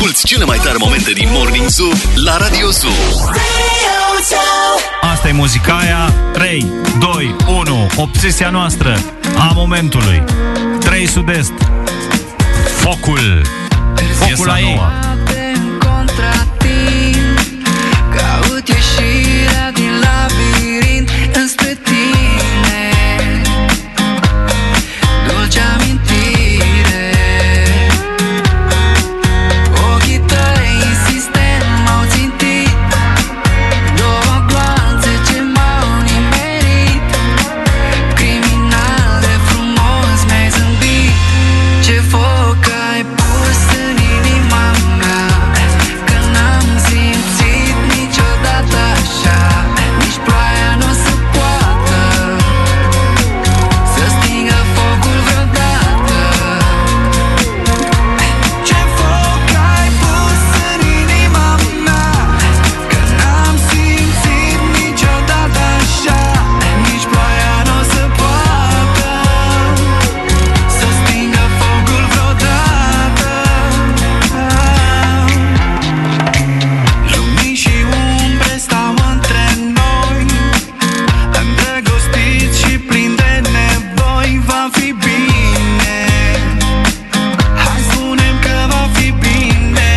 Asculți cele mai tare momente din Morning Zoo la Radio Zoo. Asta e muzica aia. 3, 2, 1. Obsesia noastră a momentului. 3 Sud-Est. Focul. Focul la ei. Caut ieșirea din labirint înspre tine, dulce amintire. Ochii tăi insistent m-au țintit, două gloanțe ce m-au nimerit. Criminal de frumos mi-ai zâmbit. Ce foc ai pus în inima mea, că n-am simțit niciodată așa. Nici ploaia nu se poată să stingă focul vreodată. Ce foc ai pus în inima mea, că n-am simțit niciodată așa. Nici ploaia nu se poată să stingă focul vreodată. Lumini și umbre stau între noi, îndrăgostiți și plini de nevoi. Va fi bine, hai spune-mi că va fi bine.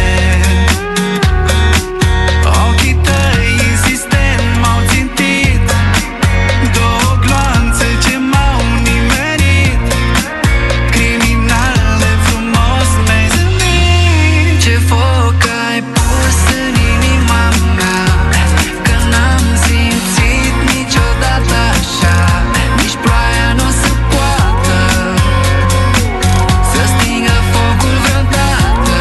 Ochii tăi insistent m-au țintit, două gloanțe ce m-au nimerit. Criminal de frumos mi-ai zâmbit. Ce foc ai pus în inima mea, că n-am simțit niciodată așa. Nici ploaia nu se poată să stingă focul vreodată.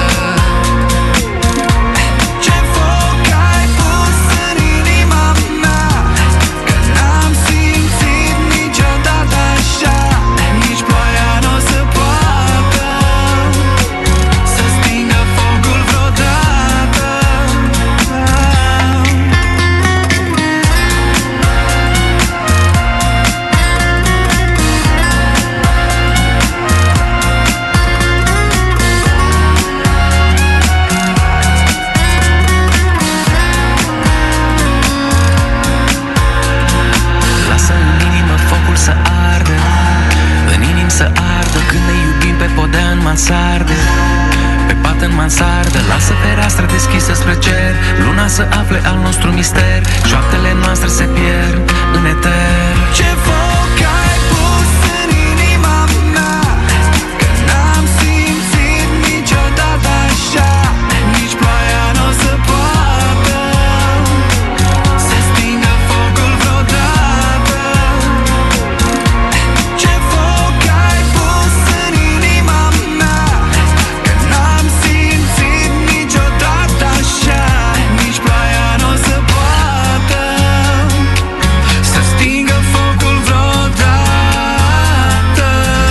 Ce foc ai pus în inima mea, că n-am simțit niciodată așa. Nici ploaia nu se poată să stingă focul vreodată. Lasă în inimă focul să ardă, în inim să ardă, când ne iubim pe podea în mansardă, pe pat în mansardă. Lasă fereastra deschisă spre cer, luna să afle al nostru mister, șoaptele noastre se pierd în eter. Ce foc ai pus în inima mea, că n-am simțit niciodată așa. Nici ploaia nu se poată să stingă focul vreodată. Ce foc ai pus în inima mea, că n-am simțit niciodată așa. Nici ploaia nu se poată să stingă focul vreodată.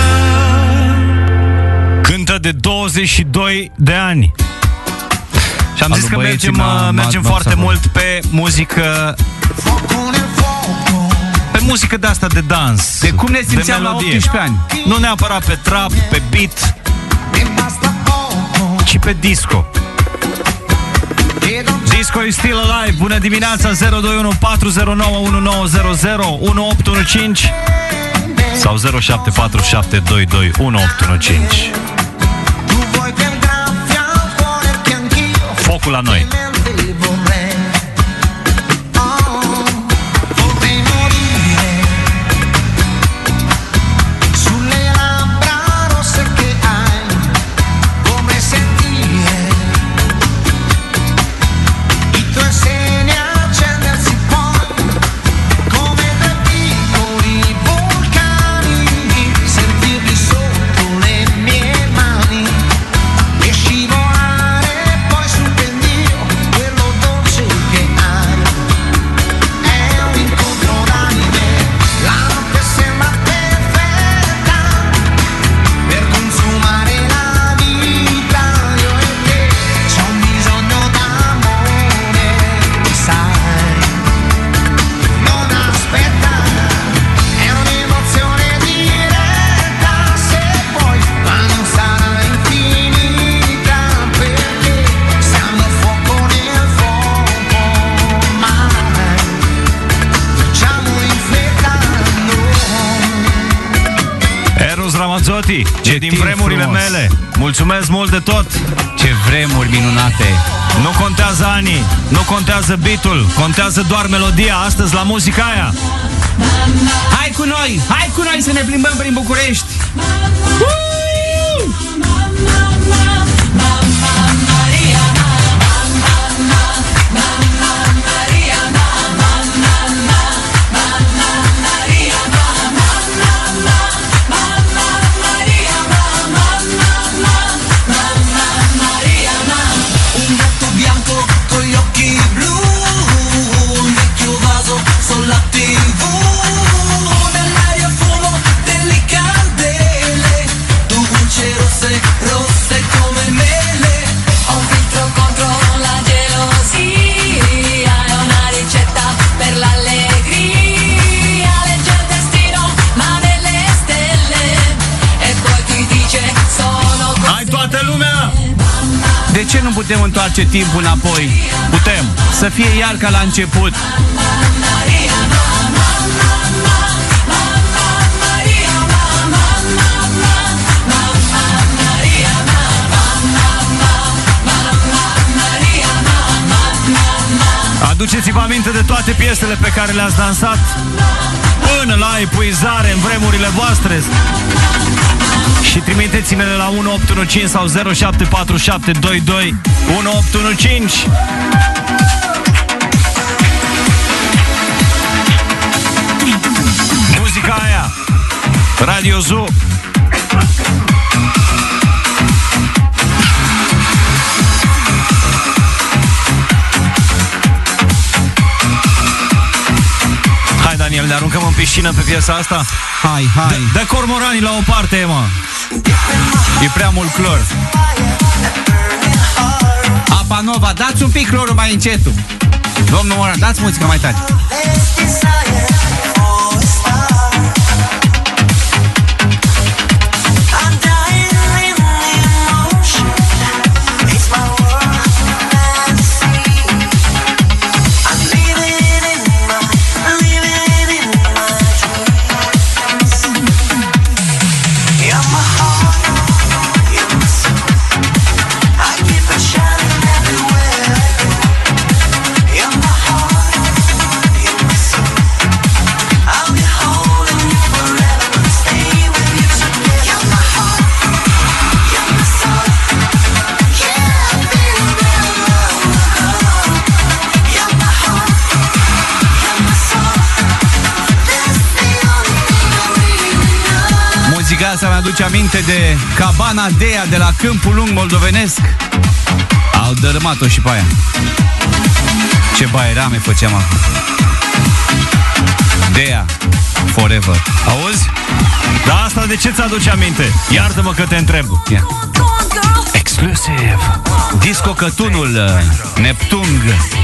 Cântă de 22 de ani. Și am zis că mergem foarte mult pe muzică, pe muzică de asta de dans. De cum ne simțeam la 18 ani. Nu neapărat pe trap, pe beat, ci pe disco. Disco is still alive. Bună dimineața. 021 409 1900 1815 sau 074722 1815. Focul la noi. Sentirli sotto le mie mani. Cristi, ce din vremurile frumos. Mele. Mulțumesc mult de tot. Ce vremuri minunate. Nu contează anii, nu contează beat-ul, contează doar melodia astăzi la muzica aia. Hai cu noi să ne plimbăm prin București. De ce nu putem întoarce timpul înapoi? Putem. Să fie iar ca la început. Aduceți-vă aminte de toate piesele pe care le-ați dansat până la epuizare în vremurile voastre. Și trimiteți-mi-le la 1815 sau 074722 1815. Muzica aia Radio Zoo. Hai, Daniel, ne aruncăm în piscină pe piesa asta? Hai. Dă cormoranii la o parte, mă. E prea mult clor. Apa Nova, dați un pic clorul mai încetul. Domnul Moran, dați muzica mai tare. Asta mi-aduce aminte de Cabana Dea de la Câmpul Lung moldovenesc. Au dărâmat-o și pe aia. Ce baierame făceam acum. Dea forever. Auzi? Dar asta de ce ți-aduce aminte? Iartă-mă că te întreb. Yeah. Exclusiv Disco Cătunul Neptung.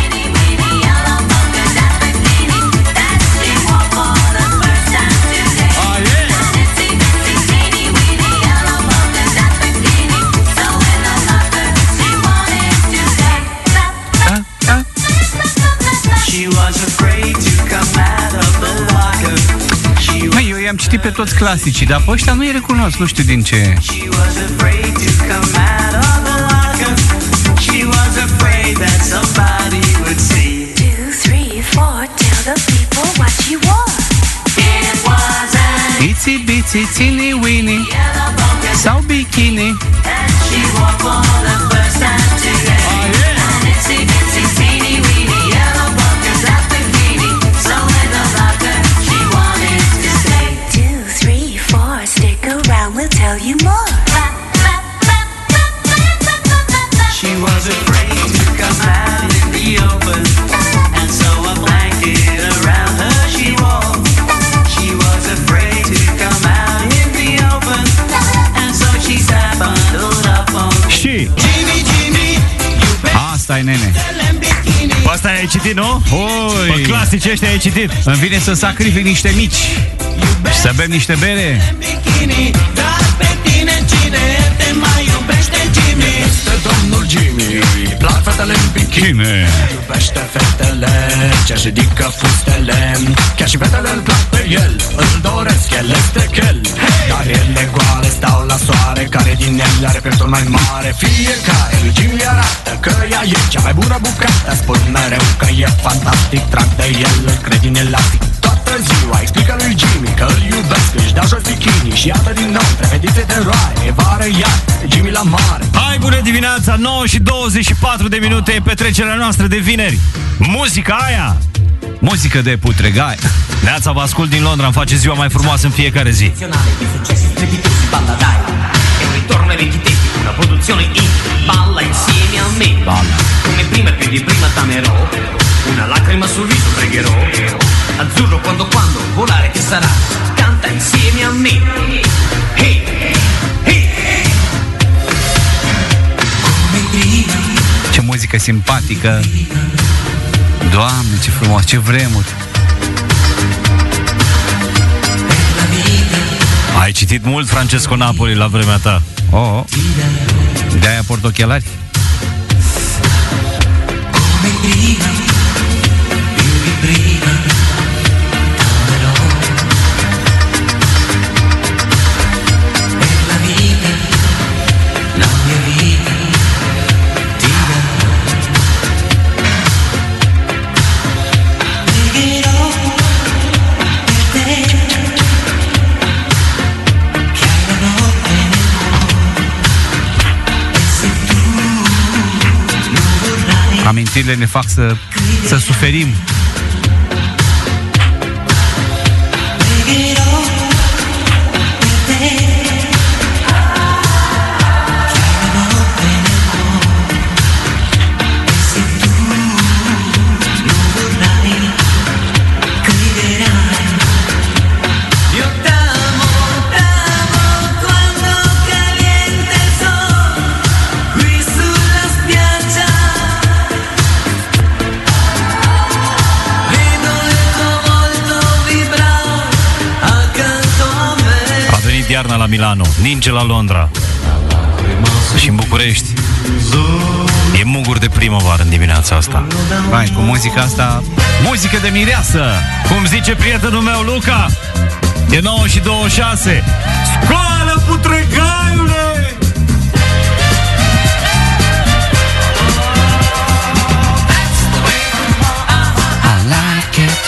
Măi, eu i-am citit pe toți clasicii, dar pe ăștia nu-i recunosc, nu știu din ce. Itsy bitsy teeny weeny sau bikini. Tell you more. She was afraid to come out in the open, and so a blanket around her she wore. She was afraid to come out in the open, and so she sat bundled up on. Jimmy, asta e, nene. Pe asta ai citit, nu? Oi. Pe clasici ăștia ai citit. Îmi vine să sacrific niște mici și să bem niște bere. Este domnul Jimmy, plac fetele în bikini. Chine. Iubește fetele ce-și ridică fustele, chiar și fetele îl plac pe el, îl doresc, el este chel. Dar ele goale stau la soare, care din ele are pieptul mai mare. Fiecare lui Jimmy arată că ea e cea mai bună bucată. Spun mereu că e fantastic, trag de el, îl cred din elastic. Toată ziua explică lui Jimmy că îl iubesc, își dau jos bikini și iată din nou trei fetițe de roare. E vară iar, Jimmy la mare. Hai, bună dimineața, 9 și 24 de minute e petrecerea noastră de vineri. Muzica aia! Muzică de putregai. Neața, vă ascult din Londra, îmi face ziua mai frumoasă în fiecare zi. Di successi strepitosi, balla dai. È un ritorno ai vecchi tempi, una produzione indie. Balla insieme a me. Balla. Come prima e più di prima t'amerò. Una lacrima sul viso pregherò. Azzurro quando volare che sarà. Canta insieme a me. Hey, hey. Come prima. Ce muzică simpatică. Doamne, ce frumos, ce vremuri. Ai citit mult Francesco Napoli la vremea ta. Oh, de-aia port ochelari. Amintirile ne fac să suferim. Iarna la Milano, ninge la Londra și în București. E mugur de primăvară în dimineața asta. Vai, cu muzica asta, muzică de mireasă. Cum zice prietenul meu Luca, e 9 și 26. Scoală, putregaiule! I like it.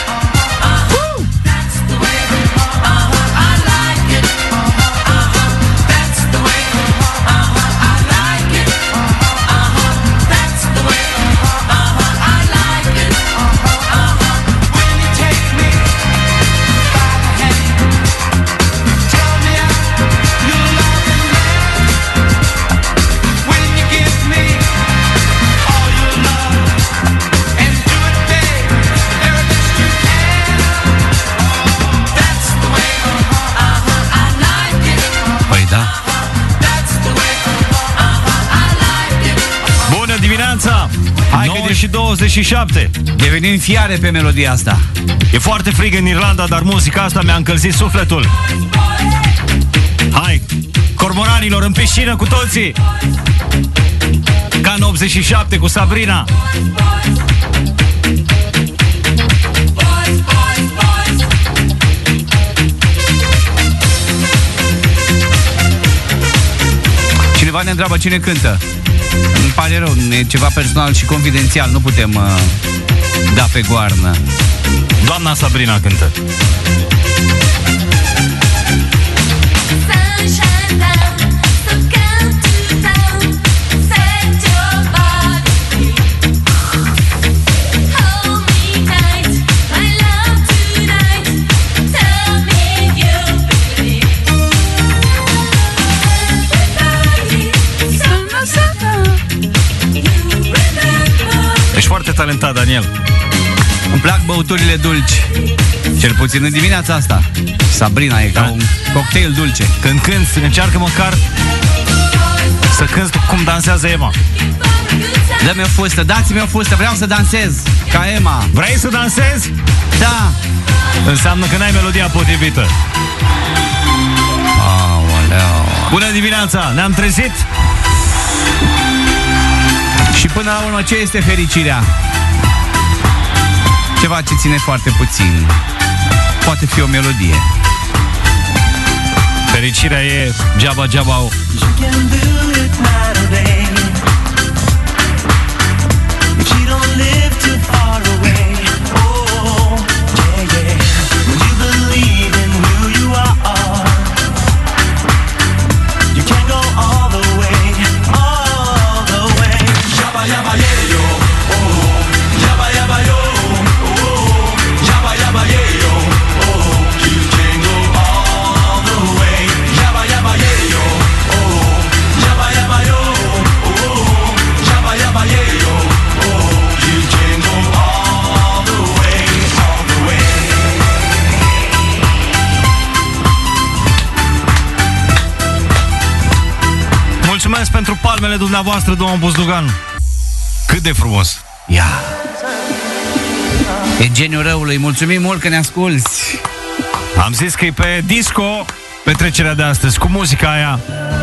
Hai că e și 27. Devenim fiare pe melodia asta. E foarte frig în Irlanda, dar muzica asta mi-a încălzit sufletul. Hai, cormoranilor, în piscină cu toții. Ca în 87 cu Sabrina. Cineva ne întreabă cine cântă. Îmi pare rău, e ceva personal și confidențial. Nu putem da pe goarnă. Doamna Sabrina cântă. Ești foarte talentat, Daniel. Îmi plac băuturile dulci. Cel puțin în dimineața asta. Sabrina e ca un cocktail dulce. Când cânti, încearcă măcar să cânti cum dansează Emma. Dă-mi o fustă, dați-mi o fustă, vreau să dansez ca Emma. Vrei să dansezi? Da. Înseamnă că n-ai melodia potrivită. Aoleu. Bună dimineața, ne-am trezit. Și până Până la urmă, ce este fericirea? Ceva ce ține foarte puțin. Poate fi o melodie. Fericirea e geaba. Mulțumesc pentru palmele dumneavoastră, domnul Buzdugan. Cât de frumos. Ia. E geniul răului. Mulțumim mult că ne asculți. Am zis că e pe disco petrecerea de astăzi, cu muzica aia.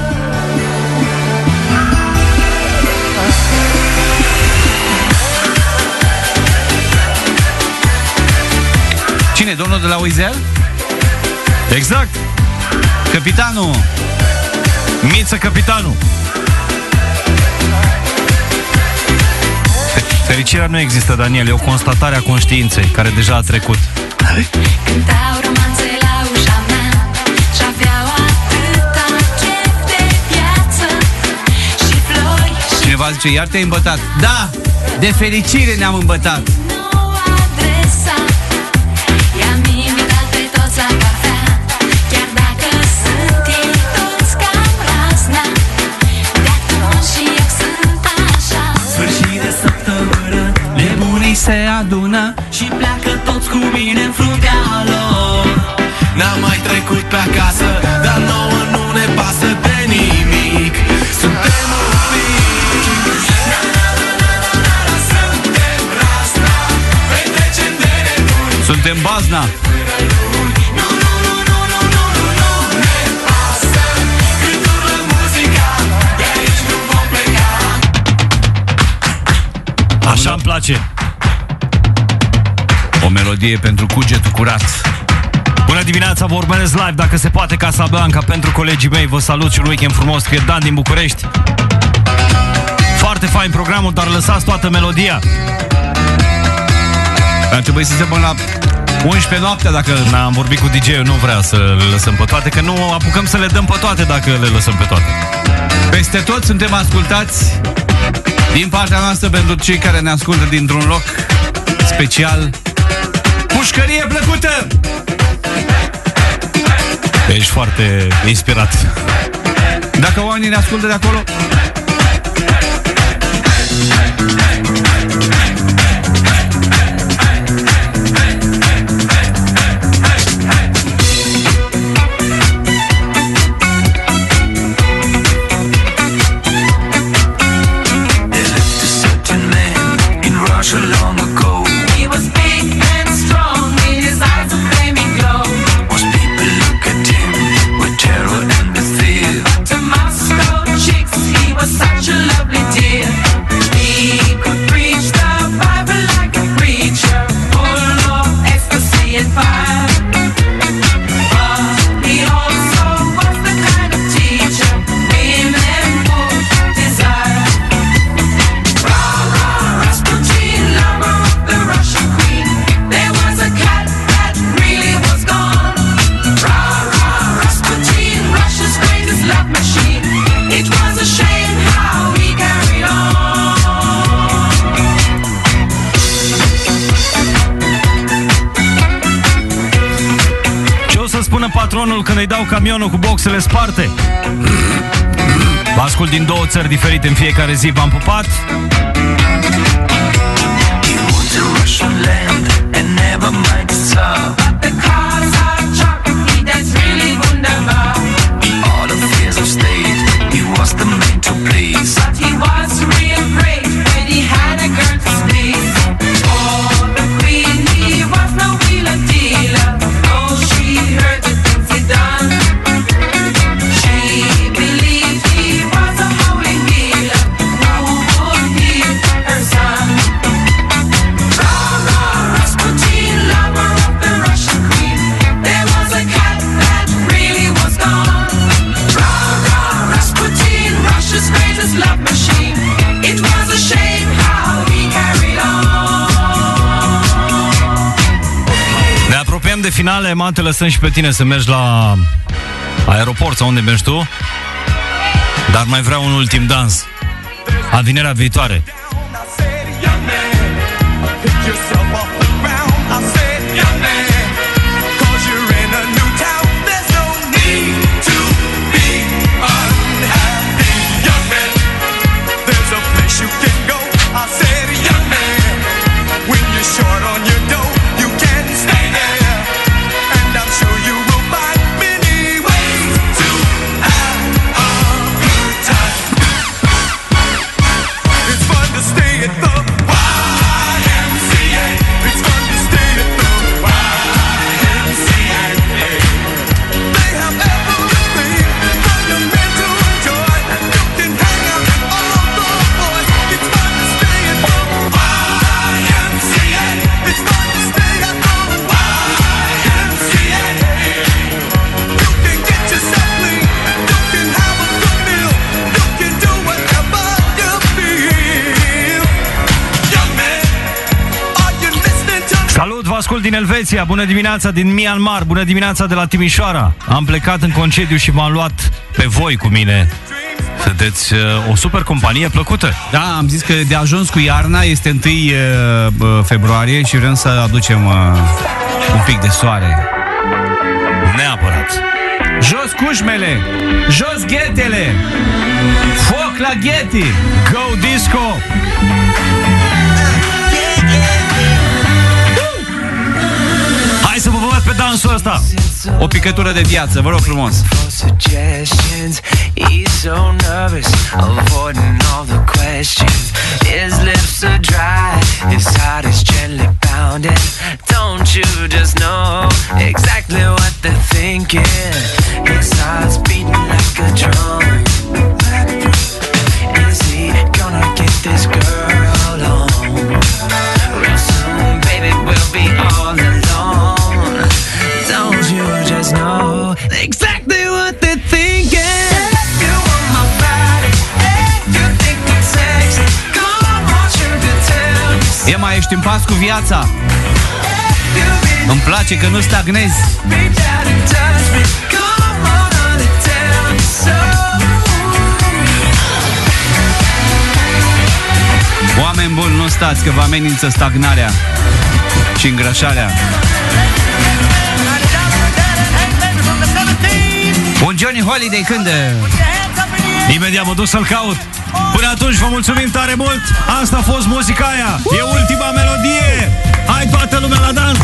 Cine? Domnul de la Oizel? Exact. Capitanul. Miță Capitanul. Fericirea nu există, Daniel, e o constatare a conștiinței care deja a trecut. Cântau romanțe la ușa mea și-aveau atâta chef de viață și flori și Cineva zice, iar te-ai îmbătat. Da, de fericire ne-am îmbătat. nouă adresa. I-am invitat pe toți la cafea, chiar dacă sunt ei toți cam razna. De atunci și eu sunt așa. Sfârșit de săptămână, nebunii se adună și pleacă toți cu mine în fruntea lor. N-am mai trecut pe acasă, dar nouă nu ne pasă de nimic. Suntem un pic. Suntem rasta, petrecem de nebuni. Suntem bazna. Ne pasă cât urlă muzica, de aici nu vom pleca. Așa îmi place. O melodie pentru cugetul curat. Bună dimineața, vă urmăresc live, dacă se poate, Casablanca, pentru colegii mei. Vă salut și un weekend frumos, că e Dan din București. Foarte fain programul, dar lăsați toată melodia. Ar trebui să se până la 11 noaptea dacă... Am vorbit cu DJ-ul, nu vrea să le lăsăm pe toate, că nu apucăm să le dăm pe toate dacă le lăsăm pe toate. Peste tot suntem ascultați din partea noastră pentru cei care ne ascultă dintr-un loc special. Pușcărie plăcută! Ești foarte inspirat. Dacă oamenii ne ascultă de acolo... Long ago, he was big and strong, in his eyes a flaming glow. Most people look at him with terror and with fear. To Moscow chicks, he was such a lovely dear. He could preach the Bible like a preacher, full of ecstasy and fire. But he also was the kind of teacher women would desire. Rasputin, lover of the Russian queen. There was a cat that really was gone. Rasputin, Russia's greatest love machine. It was a shame how he carried on. Ce o să spună patronul când îi dau camionul cu boxele sparte? Vă ascult din două țări diferite în fiecare zi. V-am pupat. He wants a Russian land and never mind the Tsar. But the cars are chocolate, that's really wunderbar. All the fears of state, he was the man to please. But he was real great when he had a girl to please. Oh, the queen, he was no wheeler dealer. Oh, she heard the things he done. She believed he was a holy healer who would heal this love machine. It was a shame how we carried on. Ne apropiem de finale, man, te lăsăm și pe tine să mergi la aeroport sau unde mergi tu. Dar mai vreau un ultim dans. A vinerea viitoare. Ascult din Elveția, bună dimineața din Myanmar, bună dimineața de la Timișoara. Am plecat în concediu și v-am luat pe voi cu mine. Sunteți o super companie plăcută. Da, am zis că de ajuns cu iarna, este 1 februarie și vrem să aducem un pic de soare. Neapărat. Jos cușmele, jos ghetele, foc la gheti, go disco. Hai să vă văd pe dansul ăsta. O picătură de viață, vă rog frumos. He's so nervous, avoiding all the questions. His lips are dry, his heart is gently pounding. Don't you just know exactly what they're thinking? His heart's beating like a drum. Is he gonna get this girl on? Real soon, baby, we'll be all alone. Don't you just know exactly what they're thinking? You want my body, you think it's sexy. Come on, sugar, tell me. E, mai ești în pas cu viața. Îmi place că nu stagnezi. Oameni buni, nu stați, că vă amenință stagnarea și îngrășarea. Un Johnny Holiday cântă. Imediat mă duc să-l caut. Până atunci vă mulțumim tare mult. Asta a fost muzica aia. E ultima melodie. Hai toată lumea la dans.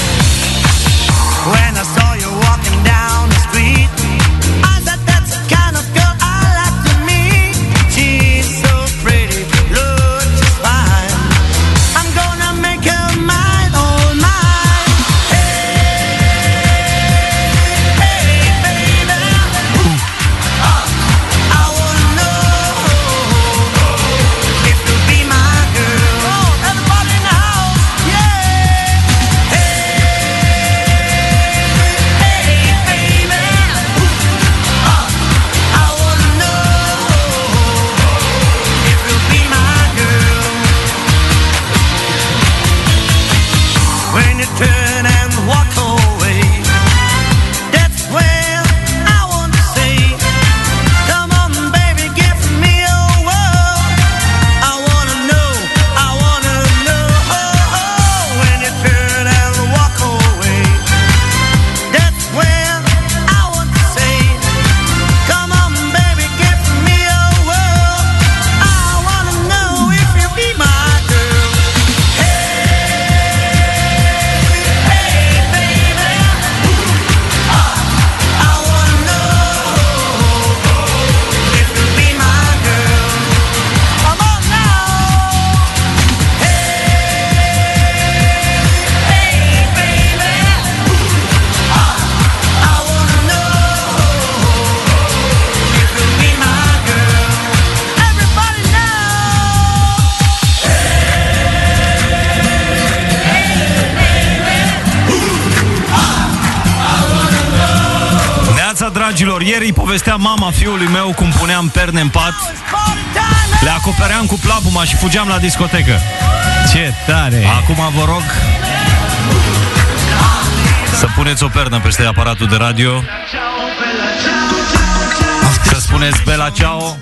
When I saw you walking down the street, I thought that's the kind of Dragilor, ieri îi povestea mama fiului meu cum puneam perne în pat, le acopeream cu plapuma și fugeam la discotecă. Ce tare! Acum vă rog să puneți o pernă peste aparatul de radio, să spuneți Bella Ciao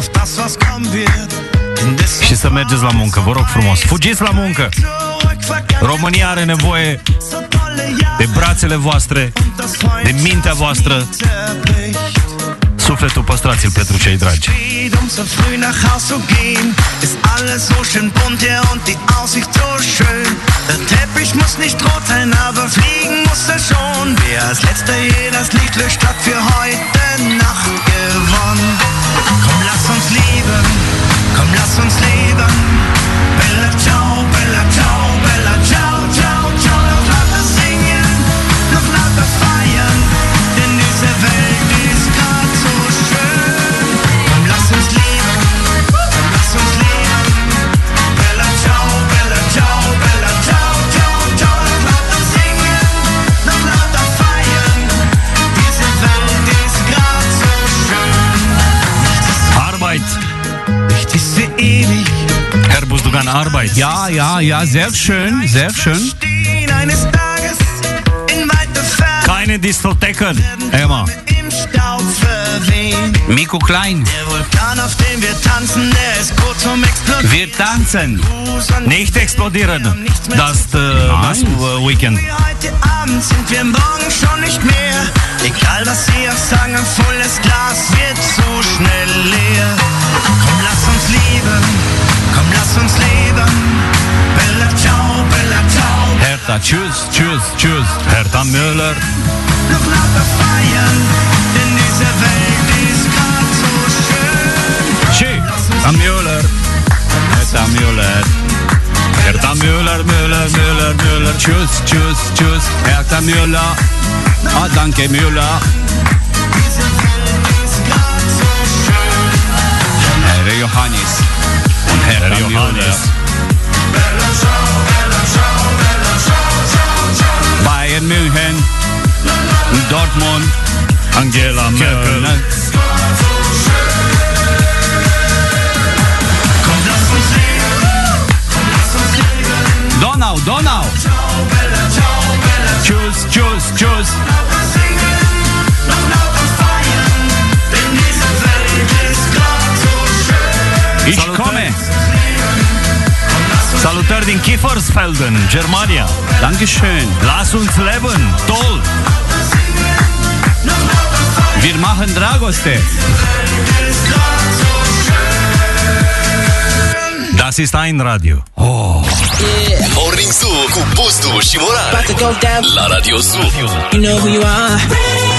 și să mergeți la muncă. Vă rog frumos, fugiți la muncă. România are nevoie de brațele voastre, de mintea voastră. Sufletul păstrați-l pentru cei dragi. Um so früh nach Haus zu gehen, ist alles so schön bunt, ja, und die Aussicht so schön. Der Teppich muss nicht rot sein, aber fliegen muss er schon. Wer als letzter hier das Licht löscht, hat für heute Nacht gewonnen. Komm, lass uns lieben, komm, lass uns leben. Bella ciao, bella ciao, bella ciao, ciao, ciao. Noch lauter singen, noch lauter feiern, denn diese Welt ist grad so schön. Komm, lass uns lieben, komm, lass uns leben. Bella ciao, bella ciao, bella ciao, ciao, ciao. Noch lauter singen, noch lauter feiern, diese Welt ist grad so schön. Arbeit. Nicht ist sie ewig. Herbus Dugan, Arbeit. Ja, ja, ja, sehr schön, sehr schön. Stehen eines Tages in weiter Ferne. Keine Diskotheken, Emma. Im Staub verwehen. Micu Klein. Der Vulkan, auf dem wir tanzen, der ist kurz vorm Explodieren. Wir tanzen. Nicht explodieren. Das Weekend. Wie heute Abend sind wir morgen schon nicht mehr. Egal was sie auch sagen, ein volles Glas wird so schnell leer. Komm, lass uns lieben. Komm, lass uns leben. Bella ciao, bella ciao. Hertha, tschüss, tschüss, tschüss. Hertha Müller. Noch lauter feiern, denn diese Welt ist grad so schön. Și Hertha Müller. Hertha Müller. Hertha Müller, Müller, Müller, Müller. Tschüss, tschüss, tschüss. Hertha Müller. Ah, danke Müller. Diese Welt ist grad so schön. Herr Johannes. Und Hertha Herr Johannes. Müller. Bayern München. Dortmund. Angela Merkel. Komm, lass uns leben. Komm, lass uns leben. Donau, Donau. Bella ciao, bella ciao. Tschüss, tschüss, tschüss. Lauter singen, noch lauter feiern, denn diese Welt ist grad so schön. Ich komme. Salutări din Kiefersfelden, Germania. Dankeschön. Lass uns leben, toll. Wir machen Dragoste. Das ist ein Radio. Morning Zoo cu Bustu și Moran la Radio Zoo. You know who you are.